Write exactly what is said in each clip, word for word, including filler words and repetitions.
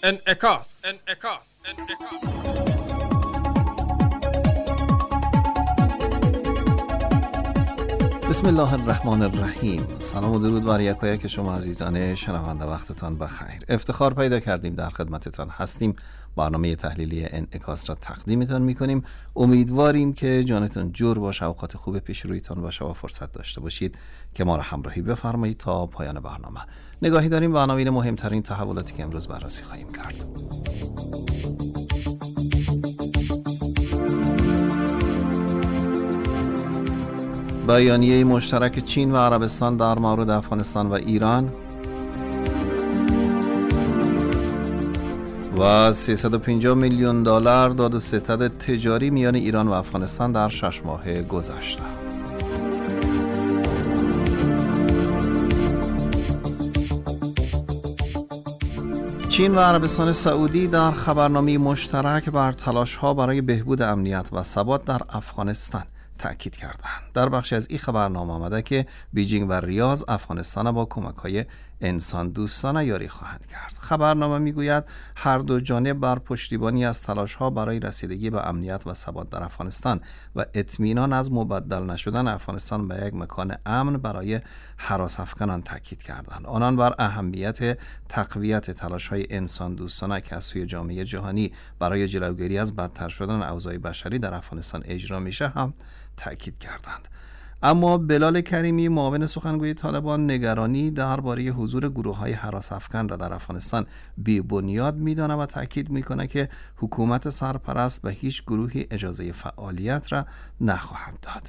انعکاس انعکاس انعکاس بسم الله الرحمن الرحیم. سلام و درود بر یکایک شما عزیزان شنونده، وقتتان بخیر. افتخار پیدا کردیم در خدمتتان هستیم. برنامه تحلیلی انعکاس را تقدیمتان میکنیم. امیدواریم که جانتان جور باشه، اوقات خوب پیش رویتان باشه و فرصت داشته باشید که ما را همراهی بفرمایید تا پایان برنامه. نگاهی داریم به عناوین مهمترین تحولاتی که امروز بررسی خواهیم کرد. بیانیه مشترک چین و عربستان در مورد افغانستان و ایران و سیصد و پنجاه میلیون دلار داد و ستد تجاری میان ایران و افغانستان در شش ماه گذشته. چین و عربستان سعودی در خبرنامه مشترک بر تلاش‌ها برای بهبود امنیت و ثبات در افغانستان تأکید کردند. در بخشی از این خبرنامه آمده که بیجینگ و ریاض افغانستان با کمک‌های انسان دوستانه یاری خواهند کرد. خبرنامه میگوید هر دو جانب بر پشتیبانی از تلاش‌ها برای رسیدگی به امنیت و ثبات در افغانستان و اطمینان از مبدل نشدن افغانستان به یک مکان امن برای هراس افکنان تاکید کردند. آنان بر اهمیت تقویت تلاش‌های انسان دوستانه که از سوی جامعه جهانی برای جلوگیری از بدتر شدن اوضاع بشری در افغانستان اجرا میشه هم تأکید کردند. اما بلال کریمی معاون سخنگوی طالبان نگرانی درباره حضور گروه‌های هراس افکن را در افغانستان بی بنیاد می‌داند و تأکید می‌کند که حکومت سرپرست به هیچ گروهی اجازه فعالیت را نخواهد داد.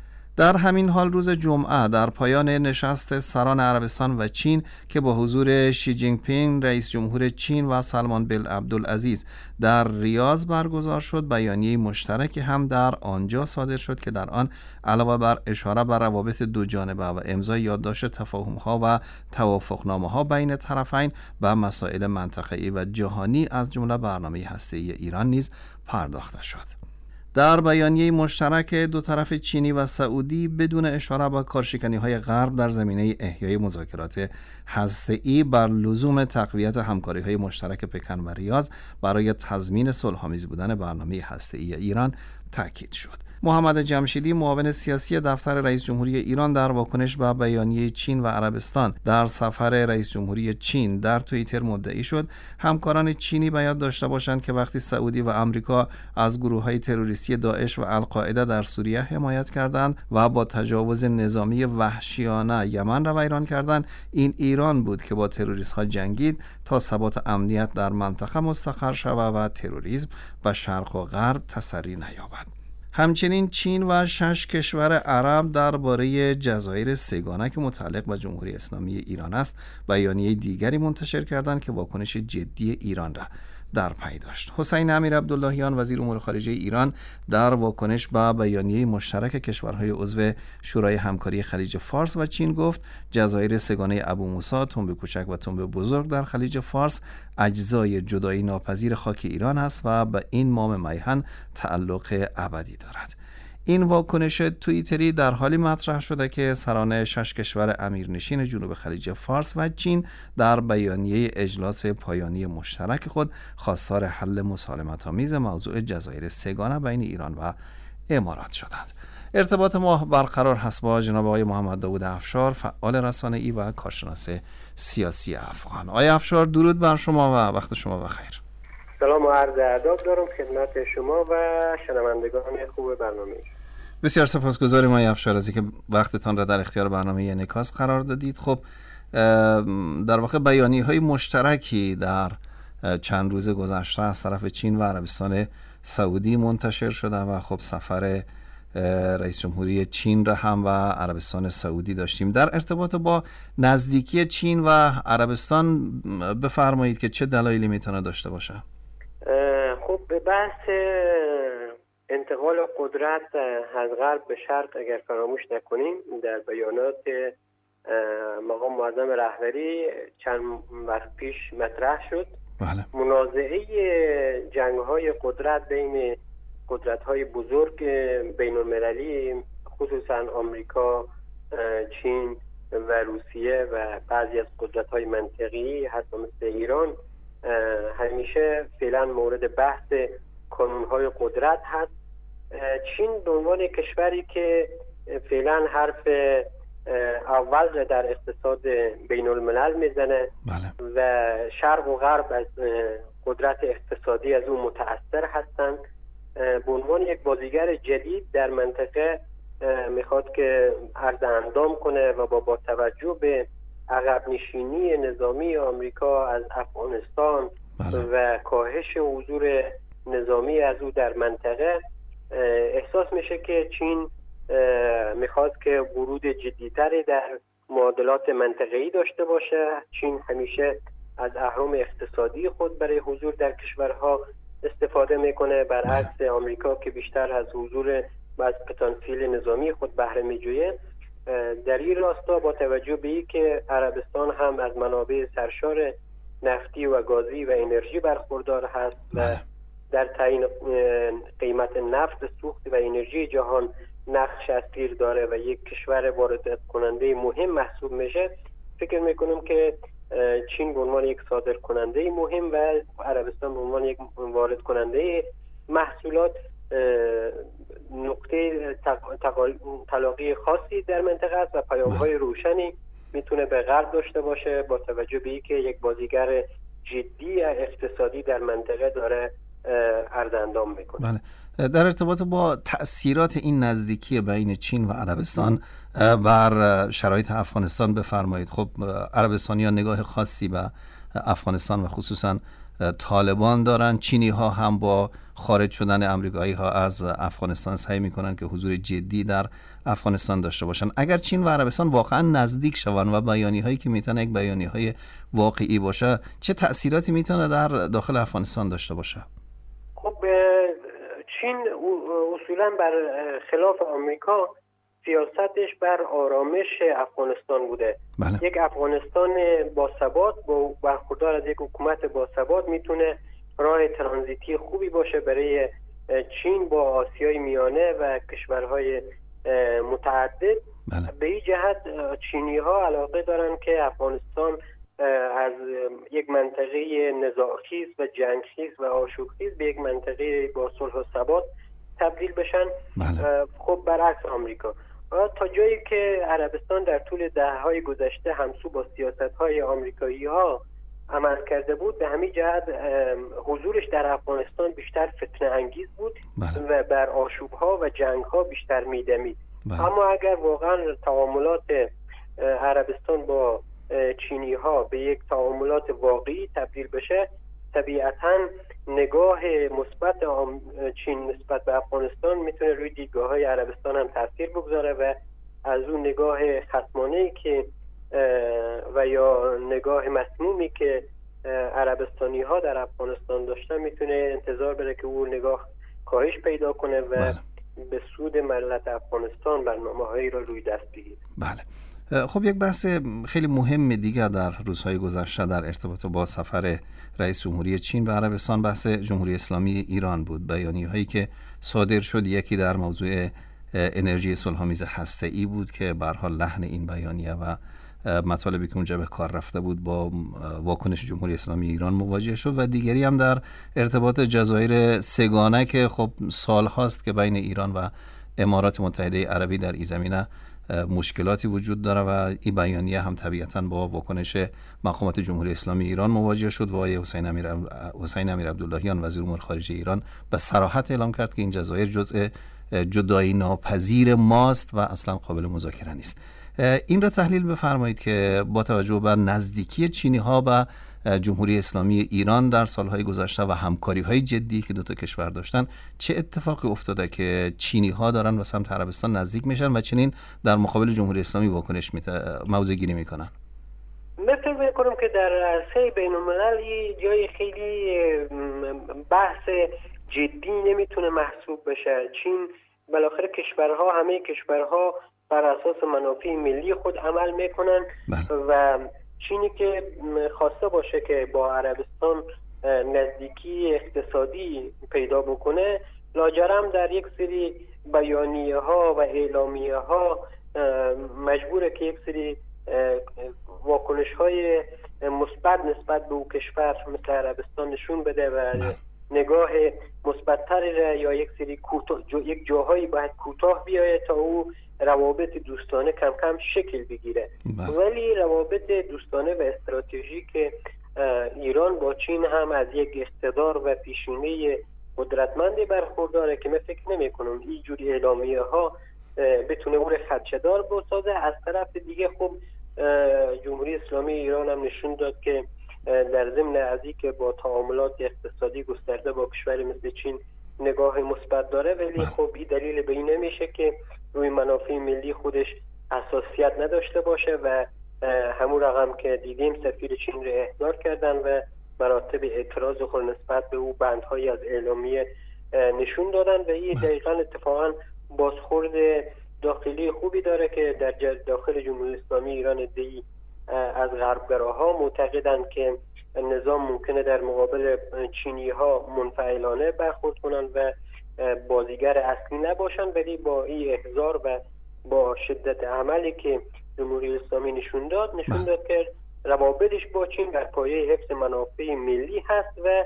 در همین حال روز جمعه در پایان نشست سران عربستان و چین که با حضور شی جینگ پینگ رئیس جمهور چین و سلمان بن عبدالعزیز در ریاض برگزار شد، بیانیه مشترکی هم در آنجا صادر شد که در آن علاوه بر اشاره بر روابط دو جانبه و امضای یادداشت تفاهم‌ها و توافقنامه‌ها بین طرفین و مسائل منطقه‌ای و جهانی از جمله برنامه هسته‌ای ایران نیز پرداخته شد. در بیانیه مشترک دو طرف چینی و سعودی بدون اشاره به کارشکنی‌های غرب در زمینه احیای مذاکرات هسته‌ای بر لزوم تقویت همکاری‌های مشترک پکن و ریاض برای تضمین صلح‌آمیز بودن برنامه هسته‌ای ایران تاکید شد. محمد جمشیدی معاون سیاسی دفتر رئیس جمهوری ایران در واکنش به بیانیه چین و عربستان در سفر رئیس جمهوری چین در توییتر مدعی شد همکاران چینی باید داشته باشند که وقتی سعودی و آمریکا از گروه‌های تروریستی داعش و القاعده در سوریه حمایت کردند و با تجاوز نظامی وحشیانه یمن را ویران کردند، این ایران بود که با تروریست‌ها جنگید تا ثبات امنیت در منطقه مستقر شود و تروریسم به شرق و غرب تسری نیابد. همچنین چین و شش کشور عرب درباره جزایر سه‌گانه که متعلق به جمهوری اسلامی ایران است بیانیه دیگری منتشر کردند که واکنش جدی ایران را در پی داشت. حسین امیر عبداللهیان وزیر امور خارجه ایران در واکنش به بیانیه مشترک کشورهای عضو شورای همکاری خلیج فارس و چین گفت جزایر سه‌گانه ابو موسی، تنب کوچک و تنب بزرگ در خلیج فارس اجزای جدایی ناپذیر خاک ایران است و به این مام میهن تعلق ابدی دارد. این واکنش توییتری در حالی مطرح شده که سران شش کشور امیرنشین جنوب خلیج فارس و چین در بیانیه اجلاس پایانی مشترک خود خواستار حل مسالمت‌آمیز موضوع جزایر سه‌گانه بین ایران و امارات شدند. ارتباط ما برقرار هست با جناب آقای محمد داوود افشار، فعال رسانه‌ای و کارشناس سیاسی افغان. آقای افشار، درود بر شما و وقت شما بخیر. سلام و عرض ادب دارم خدمت شما و شنوندگان خوب برنامه. بسیار سپاسگزاریم آقای افشار از اینکه وقتتان را در اختیار برنامه انعکاس قرار دادید. خب در واقع بیانیه‌های مشترکی در چند روز گذشته از طرف چین و عربستان سعودی منتشر شده و خب سفر رئیس جمهوری چین را هم و عربستان سعودی داشتیم. در ارتباط با نزدیکی چین و عربستان بفرمایید که چه دلایلی میتونه داشته باشه؟ خب به بحث انتقال قدرت از غرب به شرق اگر فراموش نکنیم در بیانات مقام معظم رهبری چند وقت پیش مطرح شد. بله. منازعه جنگ‌های قدرت بین قدرت‌های بزرگ بین‌المللی خصوصا آمریکا، چین و روسیه و بعضی از قدرت‌های منطقی حتی مثل ایران همیشه فعلا مورد بحث کانون‌های قدرت هست. چین به عنوان کشوری که فعلا حرف اول در اقتصاد بین الملل میزنه بله. و شرق و غرب از قدرت اقتصادی از اون متأثر هستند، به عنوان یک بازیگر جدید در منطقه میخواد که عرض اندام کنه و با با توجه به عقب نشینی نظامی آمریکا از افغانستان بله. و کاهش حضور نظامی از او در منطقه احساس میشه که چین میخواد که ورود جدیتری در معادلات منطقه‌ای داشته باشه. چین همیشه از اهرم اقتصادی خود برای حضور در کشورها استفاده میکنه، برعکس آمریکا که بیشتر از حضور و از پتانسیل نظامی خود بهره میجویه. در این راستا با توجه به این که عربستان هم از منابع سرشار نفتی و گازی و انرژی برخوردار هست و در تعیین قیمت نفت سوخت و انرژی جهان نقش اصلی داره و یک کشور وارد کننده مهم محسوب میشه، فکر میکنم که چین به عنوان یک صادر کننده مهم و عربستان به عنوان یک وارد کننده محصولات نقطه تلاقی خاصی در منطقه است و پیام‌های روشنی میتونه به غرب داشته باشه با توجه به اینکه یک بازیگر جدی اقتصادی در منطقه داره عرض اندام میکنه. بله. در ارتباط با تأثیرات این نزدیکی بین چین و عربستان بر شرایط افغانستان بفرمایید. خب عربستانی‌ها نگاه خاصی به افغانستان و خصوصا طالبان دارن. چینی ها هم با خارج شدن امریکایی ها از افغانستان سعی میکنن که حضور جدی در افغانستان داشته باشن. اگر چین و عربستان واقعا نزدیک شوند و بیانیه هایی که میتونه یک بیانیه های واقعی باشه، چه تأثیراتی میتونه در داخل افغانستان داشته باشه؟ خب چین اصولا بر خلاف آمریکا سیاستش بر آرامش افغانستان بوده. بله. یک افغانستان با ثبات با برخوردار از یک حکومت با ثبات میتونه راه ترانزیتی خوبی باشه برای چین با آسیای میانه و کشورهای متعدد. بله. به این جهت چینی ها علاقه دارن که افغانستان از یک منطقه نزاع‌خیز و جنگ‌خیز و آشوب‌خیز به یک منطقه با صلح و ثبات تبدیل بشن. بله. خب برعکس آمریکا تا جایی که عربستان در طول دهه‌های گذشته همسو با سیاست‌های آمریکایی‌ها عمل کرده بود، به همین جهت حضورش در افغانستان بیشتر فتنه انگیز بود. بله. و بر آشوب‌ها و جنگ‌ها بیشتر می‌دمید. بله. اما اگر واقعا تعاملات عربستان با چینی ها به یک تعاملات واقعی تبدیل بشه، طبیعتاً نگاه مثبت چین نسبت به افغانستان میتونه روی دیدگاه های عربستان هم تاثیر بگذاره و از اون نگاه خصمانه‌ای که و یا نگاه مسمومی که عربستانی ها در افغانستان داشتن میتونه انتظار بره که اون نگاه کاهش پیدا کنه و بله. به سود ملت افغانستان برنامه‌هایی را روی دست بگیره. بله. خب یک بحث خیلی مهم دیگر در روزهای گذشته در ارتباط با سفر رئیس جمهوری چین به عربستان بحث جمهوری اسلامی ایران بود. بیانیه هایی که صادر شد، یکی در موضوع انرژی صلح‌آمیز هسته‌ای بود که به هر حال لحن این بیانیه و مطالبی که اونجا به کار رفته بود با واکنش جمهوری اسلامی ایران مواجه شد و دیگری هم در ارتباط جزایر سگانه که خب سال هاست که بین ایران و امارات متحده عربی در این زمینه مشکلاتی وجود داره و این بیانیه هم طبیعتاً با واکنش مقامات جمهوری اسلامی ایران مواجه شد و آقای حسین امیر حسین امیر عبداللهیان وزیر امور خارجه ایران به صراحت اعلام کرد که این جزایر جزء جدایی ناپذیر ماست و اصلا قابل مذاکره نیست. این را تحلیل بفرمایید که با توجه به نزدیکی چینی ها به جمهوری اسلامی ایران در سالهای گذشته و همکاری های جدی که دو تا کشور داشتن، چه اتفاقی افتاده که چینی ها دارن و سمت عربستان نزدیک میشن و چنین در مقابل جمهوری اسلامی واکنش موضع گیری میکنن؟ من فکر میکنم که در عرصه بین المللی جای خیلی بحث جدی نمیتونه محسوب بشه. چین بالاخره کشورها همه کشورها بر اساس منافع ملی خود عمل میکنن. بله. و چینی که خواسته باشه که با عربستان نزدیکی اقتصادی پیدا بکنه، لاجرم در یک سری بیانیه ها و اعلامیه ها مجبوره که یک سری واکنش های مثبت نسبت به او کشور مثل عربستان نشون بده و نگاه مثبت‌تری را یا یک سری کوتاه جا، یک جاهایی باید کوتاه بیاید تا او روابط دوستانه کم کم شکل بگیره. ولی روابط دوستانه و استراتژیک ایران با چین هم از یک اقتدار و پیشینه قدرتمندی برخورداره که من فکر نمی کنم اینجوری اعلامیه ها بتونه او را خدشه‌دار بسازه. از طرف دیگه خب جمهوری اسلامی ایران هم نشون داد که در ضمن از اینکه با تعاملات اقتصادی گسترده با کشوری مثل چین نگاه مثبت داره، ولی خب این دلیل به این نمیشه که روی منافع ملی خودش حساسیت نداشته باشه و همون رقم که دیدیم سفیر چین رو احضار کردن و مراتب اعتراض خود نسبت به او بندهایی از اعلامیه نشون دادن و این دقیقاً اتفاقاً بازخورد داخلی خوبی داره که در داخل جمهوری اسلامی ایران ادعی از غربگراها معتقدند که نظام ممکنه در مقابل چینی ها منفعلانه برخورد کنند و بازیگر اصلی نباشن، ولی با این احضار و با شدت عملی که جمهوری اسلامی نشون داد نشون داد که روابطش با چین بر پایه حفظ منافع ملی هست و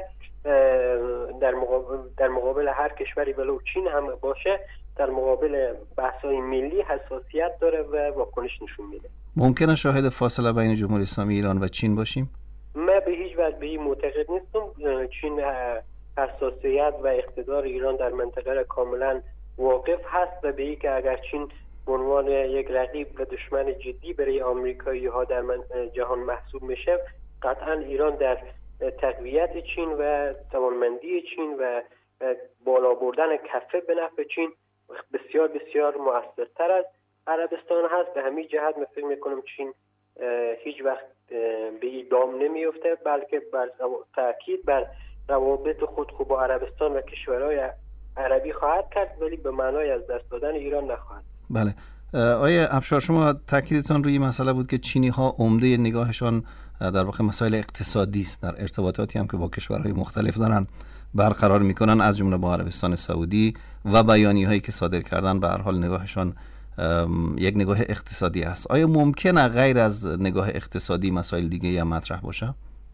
در مقابل در مقابل هر کشوری ولو چین هم باشه در مقابل بحث‌های ملی حساسیت داره و واکنش نشون میده. ممکنه شاهد فاصله بین جمهوری اسلامی ایران و چین باشیم؟ من به هیچ وجه به این معتقد نیستم. چین حساسیت و اقتدار ایران در منطقه را کاملا واقف هست و به این که اگر چین به عنوان یک رقیب و دشمن جدی برای آمریکایی ها در جهان محسوب میشه، قطعا ایران در تقویت چین و توانمندی چین و بالا بردن کفه به نفع چین بسیار بسیار مؤثرتر از عربستان هست. به همین جهت من فکر میکنم چین هیچ وقت به این دام نمیفته، بلکه بر تاکید بر روابط خود خود با عربستان و کشورهای عربی خواهد کرد، ولی به معنای از دست دادن ایران نخواهد. بله آیه افشار، شما تاکیدتان روی مسئله بود که چینی ها عمده نگاهشان در واقع مسائل اقتصادی است در ارتباطاتی هم که با کشورهای مختلف دارن برقرار میکنن، از جمله با عربستان سعودی و بیانیه هایی که صادر کردن به هر حال نگاهشان یک نگاه اقتصادی است. آیا ممکنه غیر از نگاه اقتصادی مسائل دیگه هم مطرح باشه؟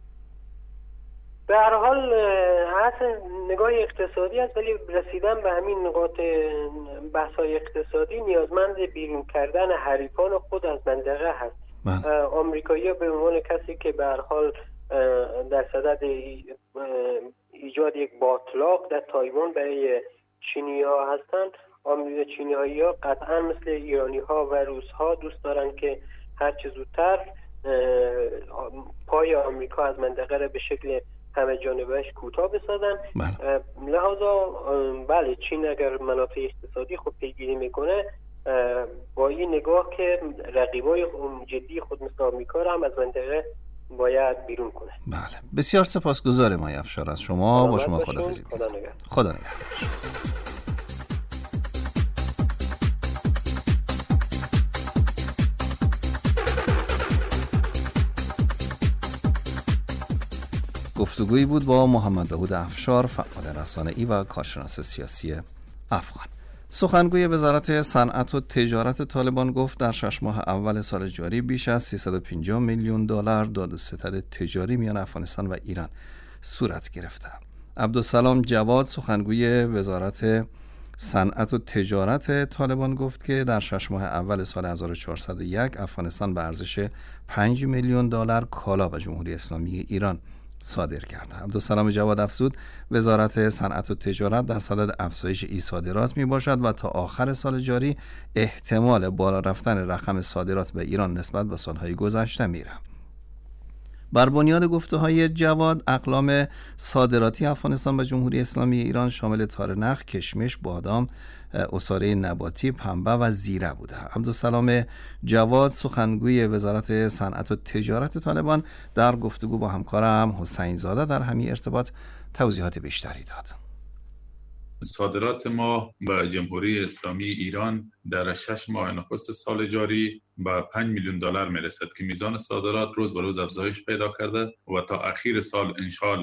به هر حال اصلا نگاه اقتصادی است، ولی رسیدن به همین نقاط بحث‌های اقتصادی نیازمند بیرون کردن حریفان خود از منطقه هست. آمریکایی‌ها به عنوان کسی که به هر حال در صدد ایجاد یک باطلاق در تایوان برای چینی‌ها هستند، چینی‌ها قطعا مثل ایرانی‌ها و روس‌ها دوست دارن که هر چه زودتر پای آمریکا از منطقه را به شکل همه جانبهش کوتاه بسازن. بله. لحاظا بله چین اگر منافع اقتصادی خود پیگیری میکنه با این نگاه که رقیبای جدی خود مثل آمریکا را هم از منطقه باید بیرون کنه. بله بسیار سپاسگزارم آقای افشار از شما. با شما خداحافظی. خدا نگهدار. خدا نگهدار. گفتگویی بود با محمد داوود افشار، فعال رسانه‌ای و کارشناس سیاسی افغان. سخنگوی وزارت صنعت و تجارت طالبان گفت در شش ماه اول سال جاری بیش از سیصد و پنجاه میلیون دلار داد و ستد تجاری میان افغانستان و ایران صورت گرفته. عبدالسلام جواد سخنگوی وزارت صنعت و تجارت طالبان گفت که در شش ماه اول سال هزار و چهارصد و یک افغانستان به ارزش پنج میلیون دلار کالا به جمهوری اسلامی ایران صادر کرده. عبدالسلام جواد افزود وزارت صنعت و تجارت در صدد افزایش این صادرات می باشد و تا آخر سال جاری احتمال بالا رفتن رقم صادرات به ایران نسبت به سالهای گذشته میره. بر بنیاد گفته‌های جواد، اقلام صادراتی افغانستان به جمهوری اسلامی ایران شامل تارنخ، کشمش، بادام، عصاره نباتی، پنبه و زیره بوده. عبدالسلام جواد سخنگوی وزارت صنعت و تجارت طالبان در گفتگو با همکارم حسین زاده در همین ارتباط توضیحات بیشتری داد. صادرات ما به جمهوری اسلامی ایران در شش ماه نخست سال جاری به پنج میلیون دلار میرسد که میزان صادرات روز به روز افزایش پیدا کرده و تا اخیر سال انشاءالله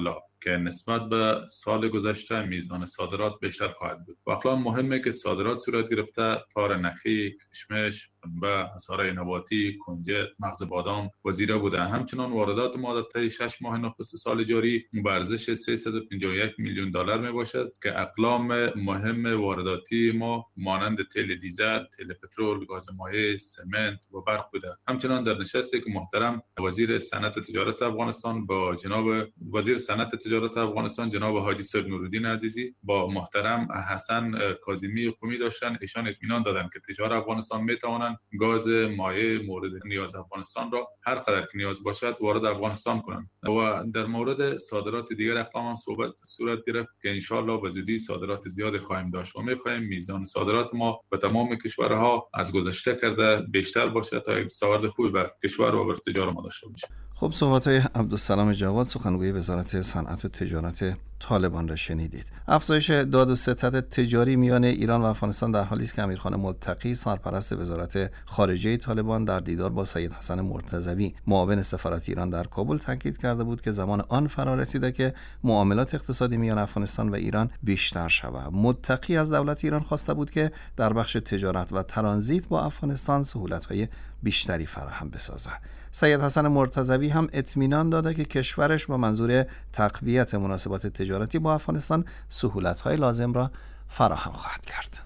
که نسبت به سال گذشته میزان صادرات بیشتر خواهد بود. و اقلام مهمه که صادرات صورت گرفته تار نخی، کشمش، پنبه، حصار نباتی، کنجد، مغز بادام و زیره بوده. همچنان واردات ما در طی شش ماه نخست سال جاری به ارزش سیصد و پنجاه و یک میلیون دلار می باشد که اقلام مهم وارداتی ما مانند تیل دیزل، تیل پترول، گاز مایع، سمنت و برق بوده. همچنان در نشستی که محترم وزیر صنعت تجارت افغانستان با جناب وزیر صنعت تجارت افغانستان جناب حاجی صاحب نورالدین عزیزی با محترم حسن کاظمی قمی داشتن، ایشان اطمینان دادند که تجار افغانستان می توانند گاز مایع مورد نیاز افغانستان را هر قدر که نیاز باشد وارد افغانستان کنند. و در مورد صادرات دیگر اقلام هم صحبت صورت گرفت که ان شاء الله به زودی صادرات زیاد خواهیم داشت و می خواهیم میزان صادرات ما به تمام کشورها از گذشته کرده بیشتر باشه تا یک سواد خوبی به کشور و بر تجار ما داشته باشیم. خب صحبت‌های عبدالسلام جواد سخنگوی وزارت صنعت و تجارت طالبان را شنیدید. افزایش داد و ستد تجاری میان ایران و افغانستان در حالی است که امیرخان ملتقی سرپرست وزارت خارجه طالبان در دیدار با سید حسن مرتضوی معاون سفارت ایران در کابل تاکید کرده بود که زمان آن فرا رسیده که معاملات اقتصادی میان افغانستان و ایران بیشتر شود. ملتقی از دولت ایران خواسته بود که در بخش تجارت و ترانزیت با افغانستان سهولت‌های بیشتری فراهم بسازد. سید حسن مرتضوی هم اطمینان داده که کشورش با منظور تقویت مناسبات تجارتی با افغانستان سهولت‌های لازم را فراهم خواهد کرد.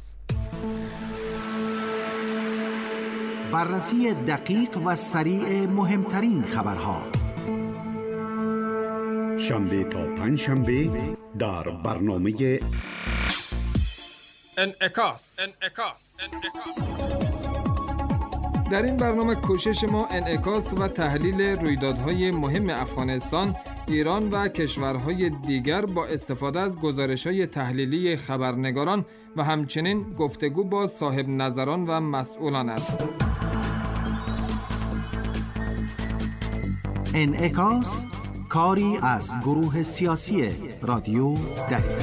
بررسی دقیق و سریع مهمترین خبرها شنبه تا پنج شنبه در برنامه انعکاس انعکاس در این برنامه کوشش ما انعکاس و تحلیل رویدادهای مهم افغانستان، ایران و کشورهای دیگر با استفاده از گزارش‌های تحلیلی خبرنگاران و همچنین گفتگو با صاحب نظران و مسئولان است. انعکاس کاری از گروه سیاسی رادیو دری.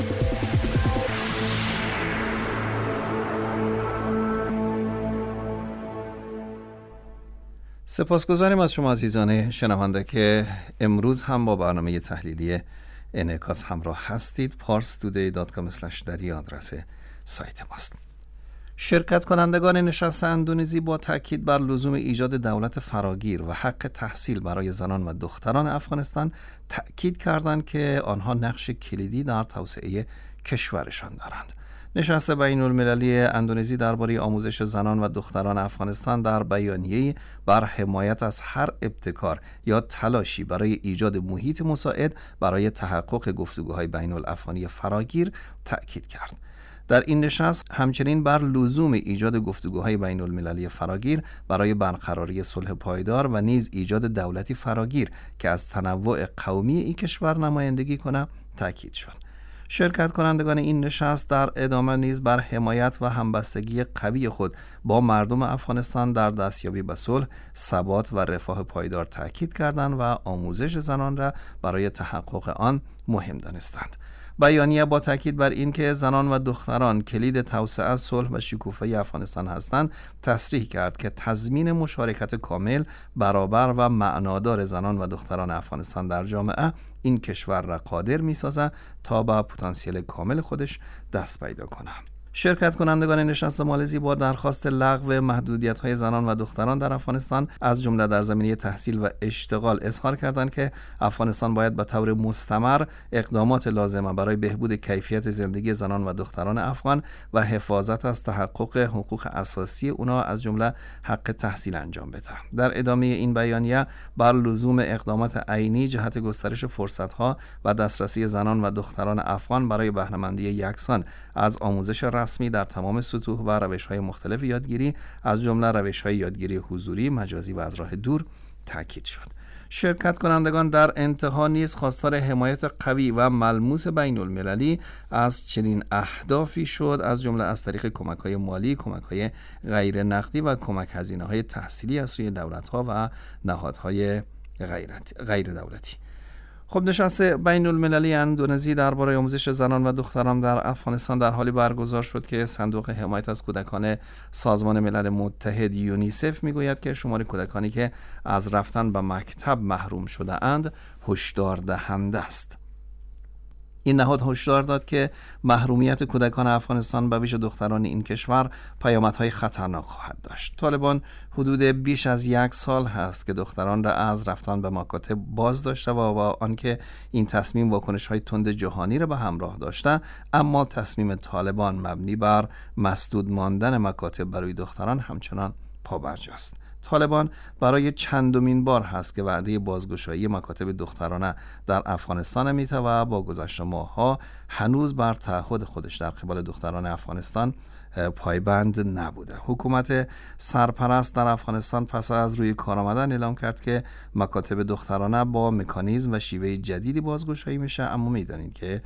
سپاسگزاریم از شما عزیزان شنونده که امروز هم با برنامه تحلیلی انعکاس همراه هستید. پارس تودی دات کام اسلش دری آدرس سایت ماست. شرکت کنندگان نشست اندونزی با تاکید بر لزوم ایجاد دولت فراگیر و حق تحصیل برای زنان و دختران افغانستان تاکید کردند که آنها نقش کلیدی در توسعه کشورشان دارند. نشست بین المللی اندونزی درباره آموزش زنان و دختران افغانستان در بیانیه‌ای بر حمایت از هر ابتکار یا تلاشی برای ایجاد محیط مساعد برای تحقق گفتگوهای بین الافغانی فراگیر تأکید کرد. در این نشست همچنین بر لزوم ایجاد گفتگوهای بین المللی فراگیر برای برقراری صلح پایدار و نیز ایجاد دولتی فراگیر که از تنوع قومی این کشور نمایندگی کنه تأکید شد. شرکت کنندگان این نشست در ادامه نیز بر حمایت و همبستگی قوی خود با مردم افغانستان در دستیابی به صلح، ثبات و رفاه پایدار تأکید کردند و آموزش زنان را برای تحقق آن مهم دانستند. بیانیه با تاکید بر این که زنان و دختران کلید توسعه، صلح و شکوفایی افغانستان هستند، تصریح کرد که تضمین مشارکت کامل، برابر و معنادار زنان و دختران افغانستان در جامعه این کشور را قادر می‌سازد تا به پتانسیل کامل خودش دست پیدا کنه. شرکت کنندگان نشست مالزی با درخواست لغو محدودیت‌های زنان و دختران در افغانستان از جمله در زمینه تحصیل و اشتغال اظهار کردند که افغانستان باید به طور مستمر اقدامات لازمه برای بهبود کیفیت زندگی زنان و دختران افغان و حفاظت از تحقق حقوق اساسی اونا از جمله حق تحصیل انجام بده. در ادامه این بیانیه بر لزوم اقدامات عینی جهت گسترش فرصت‌ها و دسترسی زنان و دختران افغان برای بهره‌مندی یکسان از آموزش رسمی در تمام سطوح و روش‌های مختلف یادگیری از جمله روش‌های یادگیری حضوری، مجازی و از راه دور تاکید شد. شرکت کنندگان در انتها نیز خواستار حمایت قوی و ملموس بین المللی از چنین اهدافی شد از جمله از طریق کمک‌های مالی، کمک‌های غیر نقدی و کمک هزینه‌های تحصیلی از سوی دولت‌ها و نهادهای غیر دولتی. خب نشست بین المللی اندونزی درباره آموزش زنان و دختران در افغانستان در حالی برگزار شد که صندوق حمایت از کودکان سازمان ملل متحد یونیسف میگوید که شمار کودکانی که از رفتن به مکتب محروم شده اند هشدار دهنده است. این نهاد هشدار داد که محرومیت کودکان افغانستان به ویژه دختران این کشور پیامدهای خطرناک خواهد داشت. طالبان حدود بیش از یک سال هست که دختران را از رفتن به مکاتب باز داشته و با آنکه این تصمیم واکنش‌های تند جهانی را به همراه داشته، اما تصمیم طالبان مبنی بر مسدود ماندن مکاتب برای دختران همچنان پابرجاست. طالبان برای چندمین بار هست که وعده بازگشایی مکاتب دخترانه در افغانستان میده و با گذشت ماه‌ها هنوز بر تعهد خودش در قبال دختران افغانستان پایبند نبوده. حکومت سرپرست در افغانستان پس از روی کار آمدن اعلام کرد که مکاتب دخترانه با مکانیزم و شیوه جدیدی بازگشایی میشه، اما میدانید که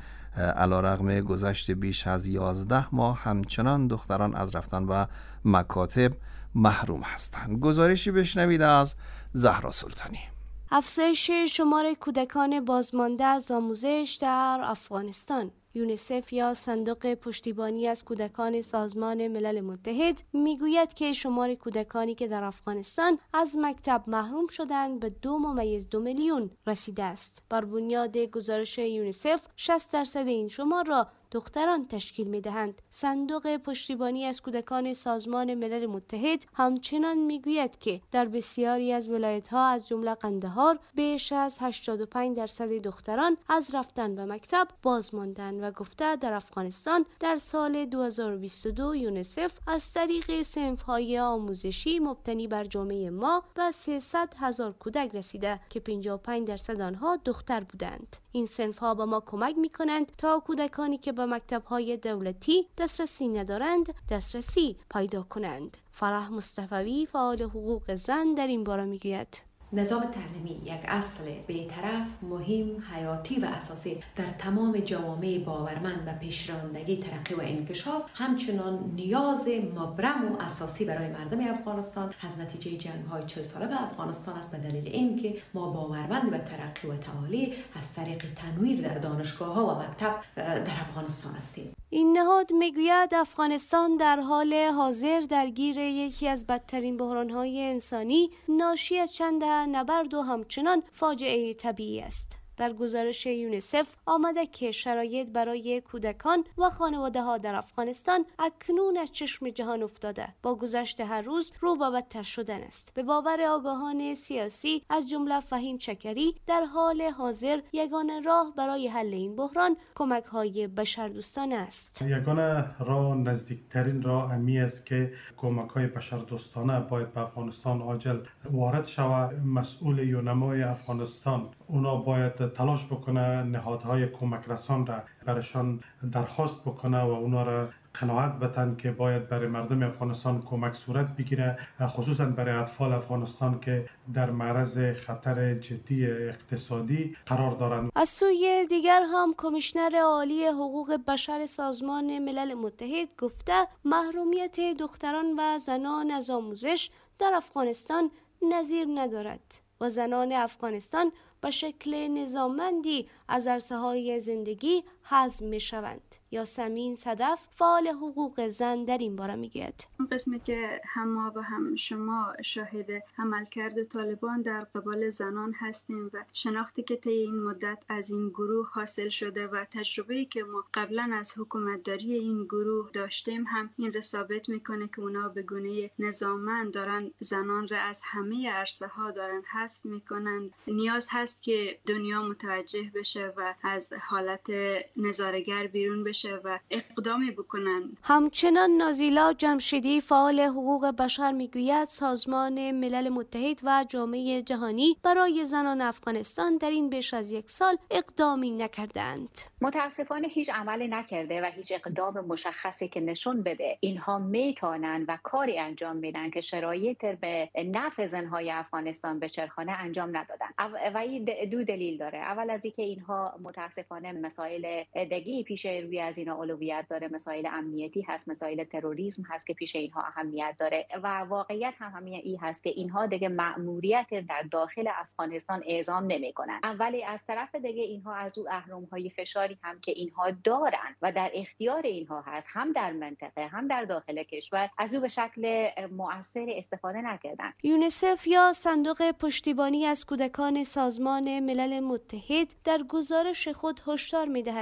علیرغم گذشت بیش از یازده ماه همچنان دختران از رفتن و مکاتب محروم هستند. گزارشی بشنوید از زهرا سلطانی. افزایش شمار کودکان بازمانده از آموزش در افغانستان. یونیسف یا صندوق پشتیبانی از کودکان سازمان ملل متحد میگوید که شمار کودکانی که در افغانستان از مکتب محروم شدند به دو ممیز دو میلیون رسیده است. بر بنیاد گزارش یونیسف شصت درصد این شمار را دختران تشکیل می‌دهند. صندوق پشتیبانی از کودکان سازمان ملل متحد همچنان میگوید که در بسیاری از ولایت‌ها از جمله قندهار بیش از هشتاد و پنج درصد دختران از رفتن به مکتب باز ماندند و گفته در افغانستان در سال دو هزار و بیست و دو یونیسف از طریق صنف‌های آموزشی مبتنی بر جامعه ما به سیصد هزار کودک رسیده که پنجاه و پنج درصد آنها دختر بودند. این صنف‌ها به ما کمک می‌کنند تا کودکانی که به مکتب‌های دولتی دسترسی ندارند دسترسی پیدا کنند. فرح مصطفی فعال حقوق زن در این باره میگوید: نظام تعلیمی یک اصل بی‌طرف، مهم، حیاتی و اساسی در تمام جوامع باورمند به پیشرفتگی، ترقی و انکشاف، همچنان نیاز مبرم و اساسی برای مردم افغانستان از نتیجه جنگ‌های چهل ساله به افغانستان است، به دلیل اینکه ما باورمند به ترقی و تعالی از طریق تنویر در دانشگاه‌ها و مکتب در افغانستان هستیم. این نهاد میگوید افغانستان در حال حاضر درگیر یکی از بدترین بحران‌های انسانی ناشی از چند نبرد و همچنان فاجعه طبیعی است. در گزارش یونیسف آمده که شرایط برای کودکان و خانواده‌ها در افغانستان اکنون از چشم جهان افتاده، با گذشت هر روز رو به بدتر شدن است. به باور آگاهان سیاسی از جمله فهیم چکری، در حال حاضر یگانه راه برای حل این بحران کمک‌های بشردوستانه است. یگانه راه، نزدیکترین راه همی است که کمک‌های بشردوستانه باید به افغانستان عاجل وارد شود. مسئول یونمای افغانستان اونا باید تلاش بکنه نهادهای کمک رسان را برشان درخواست بکنه و اونا را قناعت بتن که باید برای مردم افغانستان کمک صورت بگیره، خصوصا برای اطفال افغانستان که در معرض خطر جدی اقتصادی قرار دارند. از سوی دیگر هم کمیشنر عالی حقوق بشر سازمان ملل متحد گفته محرومیت دختران و زنان از آموزش در افغانستان نظیر ندارد و زنان افغانستان به شکل نظاممندی از عرصه‌های زندگی حذف می‌شوند. یاسمین صدف فعال حقوق زن در این باره میگوید: اون قسمی که هم ما و هم شما شاهد عملکرد طالبان در قبال زنان هستیم و شناختی که طی این مدت از این گروه حاصل شده و تجربه‌ای که ما قبلا از حکومتداری این گروه داشتیم هم این را ثابت میکنه که اونا به گونه نظاممند دارن زنان را از همه عرصه‌ها دارن حذف میکنن. نیاز هست که دنیا متوجه بشه و از حالت نظاره‌گر بیرون بشه و اقدامی بکنن. همچنان نازیلا جمشیدی فعال حقوق بشر میگوید سازمان ملل متحد و جامعه جهانی برای زنان افغانستان در این بیش از یک سال اقدامی نکردند. متاسفانه هیچ عملی نکرده و هیچ اقدام مشخصی که نشون بده اینها میتونن و کاری انجام میدن که شرایط به نفع زنهای افغانستان به چرخانه انجام ندادن. و این دو دلیل داره. اول از اینکه اینها متاسفانه مسائل دگی پیش روی از اینا اولویت داره، مسائل امنیتی هست، مسائل تروریسم هست که پیش اینها اهمیت داره و واقعیت هم همین این هست که اینها دیگه مأموریت در داخل افغانستان اعزام نمیکنن. ولی از طرف دیگه اینها از او اهرم‌های فشاری هم که اینها دارن و در اختیار اینها هست، هم در منطقه هم در داخل کشور، از او به شکل مؤثر استفاده نکردن. یونیسف یا صندوق پشتیبانی از کودکان سازمان ملل متحد در گزارش خود هشدار می‌دهد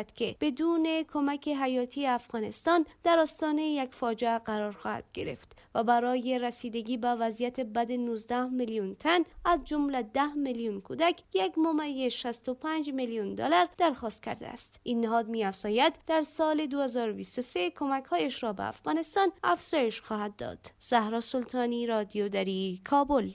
می‌دهد که بدون کمک حیاتی افغانستان در آستانه یک فاجعه قرار خواهد گرفت و برای رسیدگی به وضعیت بد نوزده میلیون تن از جمله ده میلیون کودک یک ممیز شصت و پنج میلیون دلار درخواست کرده است. این نهاد می‌افزاید در سال دو هزار و بیست و سه کمک‌هایش را به افغانستان افزایش خواهد داد. زهرا سلطانی، رادیو دری، کابل.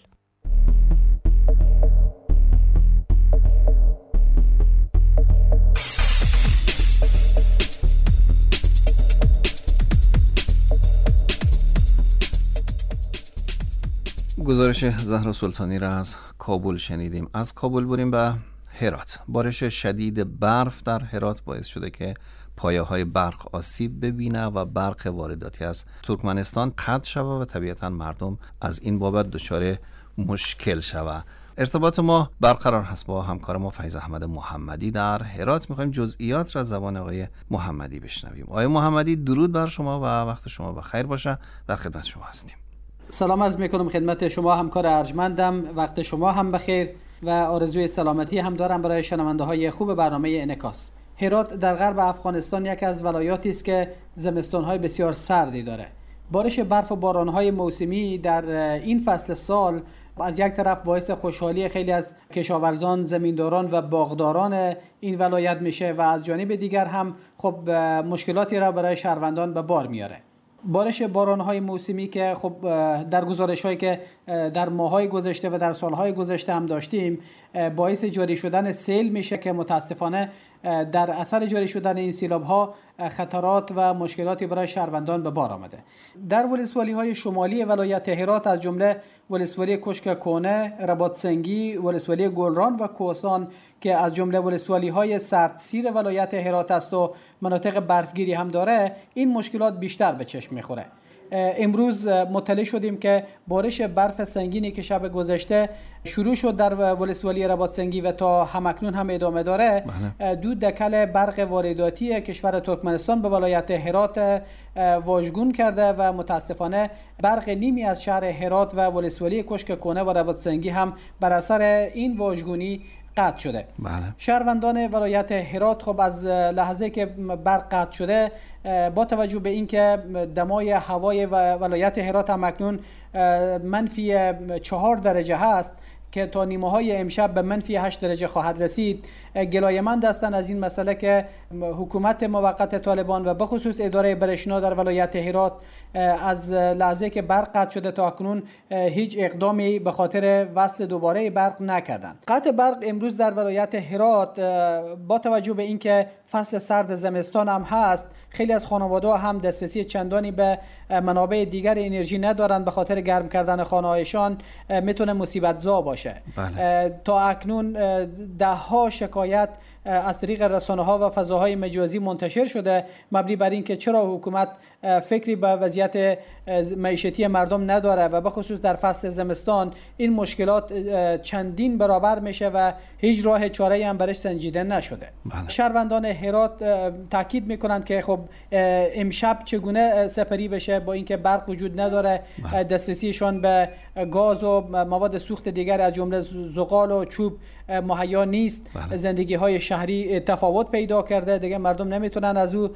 گزارش زهرا سلطانی را از کابل شنیدیم. از کابل بریم به هرات. بارش شدید برف در هرات باعث شده که پایه‌های برق آسیب ببینه و برق وارداتی از ترکمنستان قطع شود و طبیعتاً مردم از این بابت دچار مشکل شود. ارتباط ما برقرار هست با همکار ما فیض احمد محمدی در هرات. می‌خوایم جزئیات را زبان آقای محمدی بشنویم. آقای محمدی، درود بر شما و وقت شما بخیر باشه. در خدمت شما هستیم. سلام عرض میکنم خدمت شما همکار ارجمندم، وقت شما هم بخیر و آرزوی سلامتی هم دارم برای شنونده های خوب برنامه انعکاس. هرات در غرب افغانستان یکی از ولایاتی است که زمستان های بسیار سردی داره. بارش برف و باران های موسمی در این فصل سال از یک طرف باعث خوشحالی خیلی از کشاورزان، زمینداران و باغداران این ولایت میشه و از جانب دیگر هم خب مشکلاتی را برای شهروندان به بار میاره. بارش باران‌های موسمی که خب در گزارش‌هایی که در ماه‌های گذشته و در سال‌های گذشته هم داشتیم باعث جاری شدن سیل میشه که متاسفانه در اثر جاری شدن این سیلاب‌ها خطرات و مشکلاتی برای شهروندان به بار آمده. در ولسوالی‌های شمالی ولایت هرات از جمله ولسوالی کشک کونه، رباط سنگی، ولسوالی گلران و کوهستان که از جمله ولسوالی‌های سردسیر ولایت هرات است و مناطق برفگیری هم داره، این مشکلات بیشتر به چشم می‌خوره. امروز مطلع شدیم که بارش برف سنگینی که شب گذشته شروع شد در ولسوالی رباط سنگی و تا همکنون هم ادامه داره، بله. دو دکل برق وارداتی کشور ترکمنستان به ولایت هرات واژگون کرده و متاسفانه برق نیمی از شهر هرات و ولسوالی کشک کونه و رباط سنگی هم بر اثر این واژگونی قطع شده. بله. شهروندان ولایت هرات خب از لحظه که برق قطع شده با توجه به اینکه دمای هوای ولایت هرات هم اکنون منفی چهار درجه هست که تا نیمه های امشب به منفی هشت درجه خواهد رسید، گلایه‌مند هستند از این مسئله که حکومت موقت طالبان و بخصوص اداره برشنا در ولایت هرات از لحظه که برق قطع شده تا اکنون هیچ اقدامی به خاطر وصل دوباره برق نکردند. قطع برق امروز در ولایت هرات با توجه به اینکه فصل سرد زمستان هم هست، خیلی از خانواده‌ها هم دسترسی چندانی به منابع دیگر انرژی ندارند، به خاطر گرم کردن خانه‌هایشان میتونه مصیبت زا باشه. بله. تا اکنون ده ها شکایت از طریق رسانه‌ها و فضاهای مجازی منتشر شده مبنی بر این که چرا حکومت فکری به وضعیت معیشتی مردم نداره و به خصوص در فصل زمستان این مشکلات چندین برابر میشه و هیچ راه چاره‌ای هم برش سنجیده نشده. بله. شهروندان هرات تاکید میکنند که خب امشب چگونه سپری بشه با اینکه برق وجود نداره. بله. دسترسیشان به گاز و مواد سوخت دیگر از جمله زغال و چوب مهیا نیست. بله. زندگی های شهری تفاوت پیدا کرده، دیگه مردم نمیتونن از او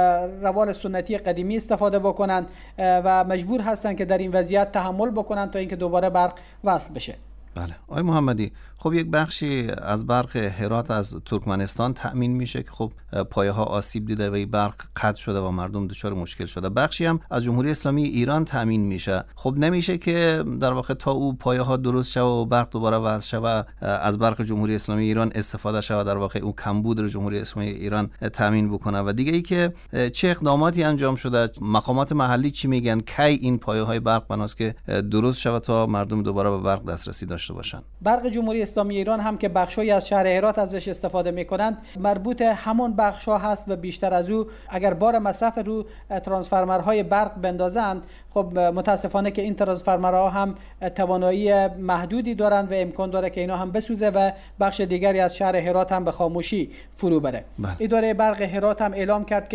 روال سنتی قدیمی استفاده بکنند و مجبور هستند که در این وضعیت تحمل بکنند تا اینکه دوباره برق وصل بشه. بله. آقای محمدی، خب یک بخشی از برق هرات از ترکمنستان تأمین میشه که خب پایه ها آسیب دیده و این برق قطع شده و مردم دچار مشکل شده. بخشی هم از جمهوری اسلامی ایران تأمین میشه. خب نمیشه که در واقع تا او پایه ها درست شود و برق دوباره وصل شود از برق جمهوری اسلامی ایران استفاده شود، در واقع او کمبود رو جمهوری اسلامی ایران تأمین بکنه؟ و دیگه ای که چه اقداماتی انجام شده، مقامات محلی چی میگن کی این پایه های برق بناست که درست شود تا مردم دوباره به برق دسترسی داشته باشن؟ برق جمهوری اسلامی ایران هم که بخشای از شهر هرات ازش استفاده میکنند مربوط همون بخشا هست و بیشتر از او اگر بار مصرف رو ترانسفورمرهای برق بندازند، خب متاسفانه که این ترانسفورمرها هم توانایی محدودی دارند و امکان داره که اینا هم بسوزه و بخش دیگری از شهر هرات هم به خاموشی فرو بره. بله. اداره برق هرات هم اعلام کرد که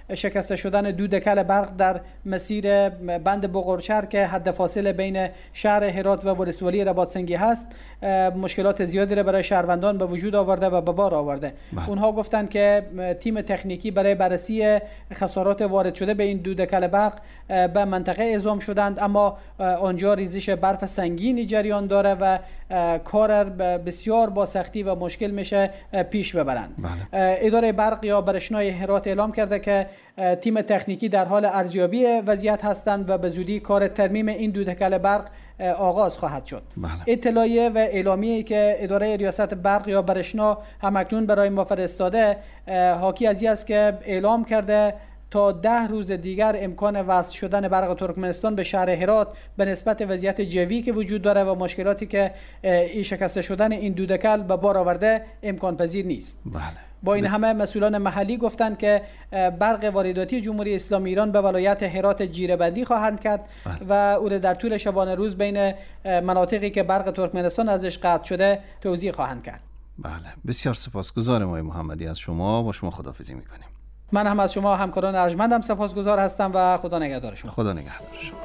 شکسته شدن دودکل برق در مسیر بند بغرچر که حد فاصله بین شهر هرات و ولسوالی رباطسنگی هست مشکلات زیادی را برای شهروندان به وجود آورده و به بار آورده. بله. اونها گفتند که تیم تکنیکی برای بررسی خسارات وارد شده به این دودکل برق به منطقه اعزام شدند، اما آنجا ریزش برف سنگینی جریان داره و کار بسیار با سختی و مشکل میشه پیش ببرند. بله. اداره برق یا برشنای هرات اعلام کرده که تیم تکنیکی در حال ارزیابی وضعیت هستند و به زودی کار ترمیم این دودکل برق آغاز خواهد شد. بله. اطلاعیه و اعلامیه‌ای که اداره ریاست برق یا برشنا همکنون برای ما فرستاده حاکی از این است که اعلام کرده تا ده روز دیگر امکان وصل شدن برق ترکمنستان به شهر هرات به نسبت وضعیت جوی که وجود داره و مشکلاتی که این شکسته شدن این دودکل به بار آورده امکان پذیر نیست. بله. با این همه مسئولان محلی گفتند که برق وارداتی جمهوری اسلامی ایران به ولایت هرات جیره‌بندی خواهند کرد. بله. و او در طول شبانه روز بین مناطقی که برق ترکمنستان ازش قطع شده توزیع خواهند کرد. بله، بسیار سپاسگزارم آقای محمدی از شما. با شما خداحافظی می‌کنیم. من هم از شما همکاران ارجمندم سپاسگزار هستم و خدا نگهدار شما. خدا نگهدار شما.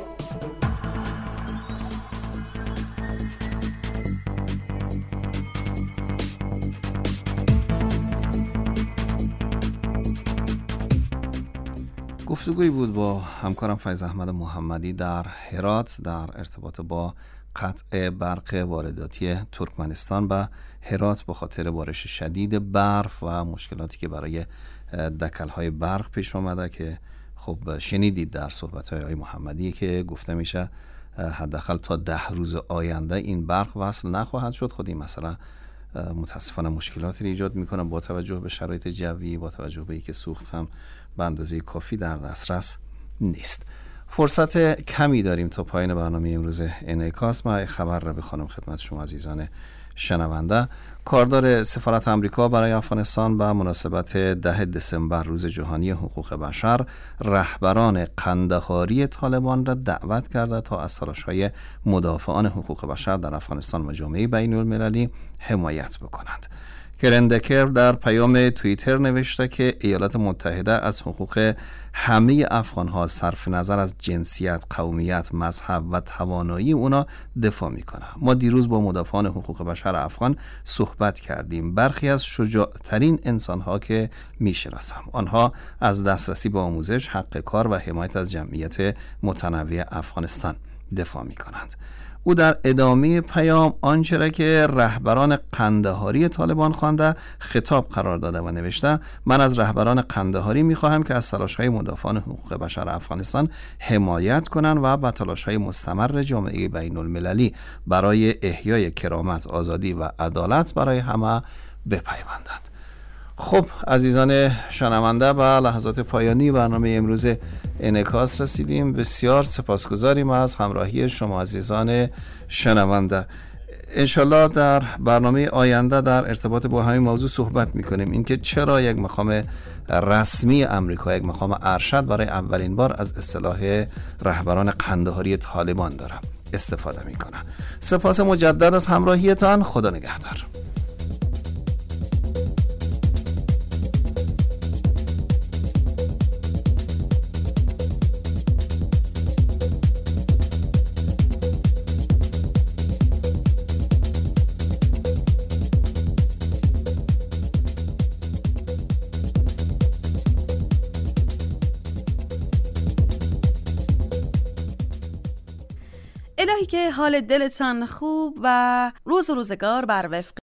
گفتگویی بود با همکارم فیض احمد محمدی در هرات در ارتباط با قطع برق وارداتی ترکمنستان به هرات به خاطر بارش شدید برف و مشکلاتی که برای دکل‌های برق پیش آمده که خب شنیدید در صحبت‌های آقای محمدی که گفته میشه حداقل تا ده روز آینده این برق وصل نخواهد شد. خود این مسئله متاسفانه مشکلاتی ایجاد میکنه با توجه به شرایط جوی، با توجه به اینکه سوخت هم به اندازه کافی در دسترس نیست. فرصت کمی داریم تا پایان برنامه امروز انعکاس. ما خبر را بخوانم خدمت شما عزیزان شنونده. کاردار سفارت آمریکا برای افغانستان به مناسبت ده دسامبر روز جهانی حقوق بشر رهبران قندهاری طالبان را دعوت کرده تا از تلاش‌های مدافعان حقوق بشر در افغانستان و جامعه بین المللی حمایت بکنند. کرن دکر در پیام توییتر نوشته که ایالات متحده از حقوق همه افغان‌ها صرف نظر از جنسیت، قومیت، مذهب و توانایی اونا دفاع میکنه. ما دیروز با مدافعان حقوق بشر افغان صحبت کردیم. برخی از شجاعترین انسان‌ها که میشناسم، آنها از دسترسی به آموزش، حق کار و حمایت از جمعیت متنوع افغانستان دفاع میکنند. او در ادامه پیام آنچه را که رهبران قندهاری طالبان خوانده خطاب قرار داده و نوشته: من از رهبران قندهاری میخواهم که از تلاش‌های مدافعان حقوق بشر افغانستان حمایت کنند و به تلاش‌های مستمر جامعه بین المللی برای احیای کرامت، آزادی و عدالت برای همه بپیوندند. خب عزیزان شنونده، به لحظات پایانی برنامه امروز انعکاس رسیدیم. بسیار سپاسگزاریم از همراهی شما عزیزان شنونده. انشالله در برنامه آینده در ارتباط با همین موضوع صحبت میکنیم، اینکه چرا یک مقام رسمی امریکا، یک مقام ارشد برای اولین بار از اصطلاح رهبران قندهاری طالبان داره استفاده میکنه. سپاس مجدد از همراهیتان. خدا نگهدار. الهی که حال دلتان خوب و روز و روزگار بر وفق